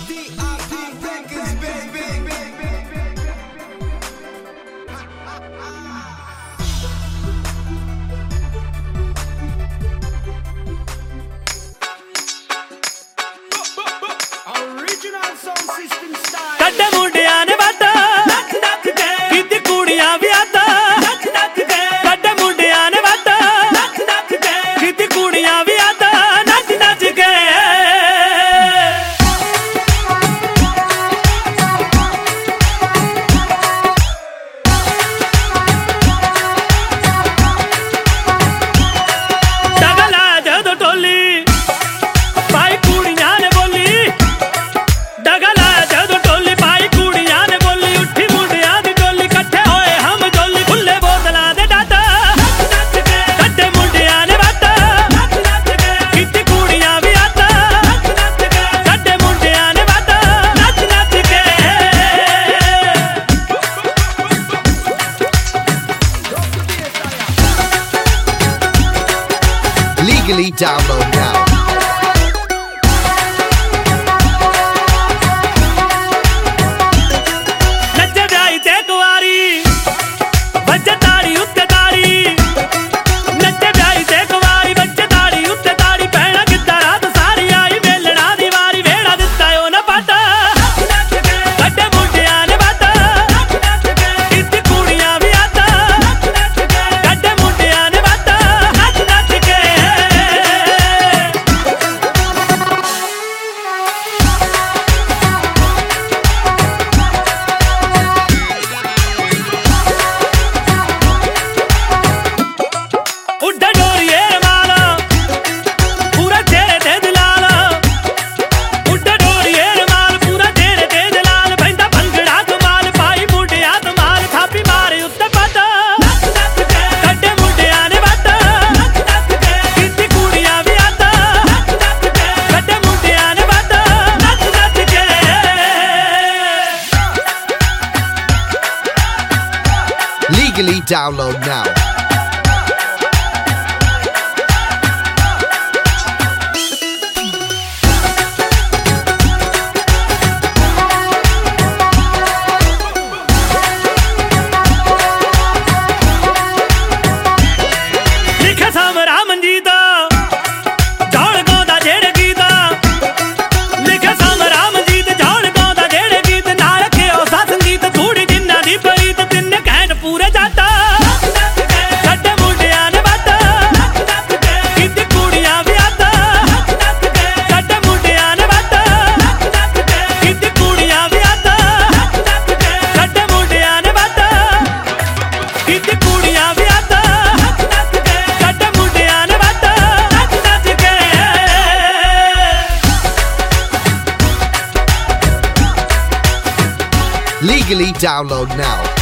ਕੱਢੇ ਮੁੰਡਿਆਂ ਨੇ ਵੱਟ ਨੱਚ ਨੱਚ ਕੇ ਕੀਤੀ ਕੁੜੀਆਂ ਵੀ ਅੱਤ ਨੱਚ ਨੱਚ ਕੇ ਕੱਢੇ ਮੁੰਡਿਆਂ ਨੇ ਵੱਟ ਨੱਚ ਨੱਚ ਕੇ ਕੀਤੀ ਕੁੜੀਆਂ ਵੀ ਅੱਤ ਨੱਚ ਨੱਚ ਕੇ ਡਗਲਾ ਜਦੋਂ ਟੋਲੀ ਪਾਈ ਕੁੜੀਆਂ ਨੇ ਬੋਲੀ ਡਗਲਾ ਜਦੋਂ ਟੋਲੀ ਪਾਈ ਕੁੜੀਆਂ ਨੇ ਬੋਲੀ ਉੱਠੀ ਮੁੰਡਿਆਂ ਦੀ ਟੋਲੀ ਇਕੱਠੇ ਹੋਏ ਹਮ ਜੋਲੀ ਖੁੱਲੇ ਬੋਤਲਾਂ ਦੇ ਡੱਟ ਨੱਚ ਨੱਚ ਕੇ ਕੱਢੇ ਮੁੰਡਿਆਂ ਨੇ ਵੱਟ ਨੱਚ ਨੱਚ ਕੇ ਕੀਤੀ ਕੁੜੀਆਂ ਵੀ ਅੱਤ ਨੱਚ ਨੱਚ ਕੇ ਕੱਢੇ ਮੁੰਡਿਆਂ ਨੇ ਵੱਟ ਨੱਚ ਨੱਚ ਕੇ Legally download now. ਨੱਚੇ ਵਿਆਹੀ ਤੇ ਕੁਆਰੀ ਵੱਜੇ ਤਾੜੀ ਉੱਤੇ ਤਾੜੀ ਨੱਚੇ ਵਿਆਹੀ ਤੇ ਕੁਆਰੀ ਵੱਜੇ ਤਾੜੀ ਉੱਤੇ ਤਾੜੀ ਭੈਣਾ ਕਿੱਦਾਂ ਰਾਤ ਸਾਰੀ ਆਈ ਮੇਲਣਾ ਦੀ ਵਾਰੀ ਵੇੜਾ ਦਿੱਤਾ ਉਹ ਨਾ ਪੱਟ ਨੱਚ ਨੱਚ ਕੇ ਕੱਢੇ ਮੁੰਡਿਆਂ ਨੇ ਵੱਟ ਨੱਚ ਨੱਚ ਕੇ ਕੀਤੀ ਕੁੜੀਆਂ ਵੀ ਅੱਤ ਨੱਚ ਨੱਚ ਕੇ ਕੱਢੇ ਮੁੰਡਿਆਂ ਨੇ ਵੱਟ ਨੱਚ ਨੱਚ ਕੇ ਉੱਡਾ ਡੋਰੀਏ ਰਮਾਲ ਪੂਰਾ ਤੇਰੇ ਤੇ ਦਿਲਾਲ ਉੱਡਾ ਡੋਰੀਏ ਰਮਾਲ ਪੂਰਾ ਤੇਰੇ ਤੇ ਦਿਲਾਲ ਬੈਂਦਾ ਭੰਗੜਾ ਕਮਾਲ ਪਾਈ ਮੁੰਡਿਆਂ ਧਮਾਲ ਥਾਪੀ ਮਾਰੇ ਉੱਤੇ ਪੱਟ ਨੱਚ ਨੱਚ ਕੇ ਕੱਢੇ ਮੁੰਡਿਆਂ ਨੇ ਵੱਟ ਨੱਚ ਨੱਚ ਕੇ ਕੀਤੀ ਕੁੜੀਆਂ ਵੀ ਅੱਤ ਨੱਚ ਨੱਚ ਕੇ ਕੱਢੇ ਮੁੰਡਿਆਂ ਨੇ ਵੱਟ ਨੱਚ ਨੱਚ ਕੇ Legally download now. ਲਿਖਿਆ ਸਾਮਰਾ ਮਨਜੀਤ ਜਾਣ ਗਾਉਂਦਾ ਜਿਹੜੇ ਗੀਤ ਲਿਖਿਆ ਸਾਮਰਾ ਮਨਜੀਤ ਜਾਣ ਗਾਉਂਦਾ ਜਿਹੜੇ ਗੀਤ ਨਾਲ ਰੱਖਿਓ ਸਾ ਸੰਗੀਤ ਥੋੜੀ ਜਿੰਨਾ ਦੀ ਪ੍ਰੀਤ ਤਿੰਨ ਘੈਂਟ ਪੂਰੇ ਜੱਟ ਨੱਚ ਨੱਚ ਕੇ ਕੱਢੇ ਮੁੰਡਿਆਂ ਨੇ ਵੱਟ ਨੱਚ ਨੱਚ ਕੇ ਕੀਤੀ ਕੁੜੀਆਂ ਵੀ ਅੱਤ ਨੱਚ ਨੱਚ ਕੇ ਕੱਢੇ ਮੁੰਡਿਆਂ ਨੇ ਵੱਟ ਨੱਚ ਨੱਚ ਕੇ ਕੀਤੀ ਕੁੜੀਆਂ ਵੀ ਅੱਤ ਨੱਚ ਨੱਚ ਕੇ ਕੱਢੇ ਮੁੰਡਿਆਂ ਨੇ ਵੱਟ ਕੀਤੀ ਕੁੜੀਆਂ ਵੀ ਅੱਤ ਨੱਚ ਨੱਚ ਕੇ ਕੱਢੇ ਮੁੰਡਿਆਂ ਨੇ ਵੱਟ ਨੱਚ ਨੱਚ ਕੇ Legally download now.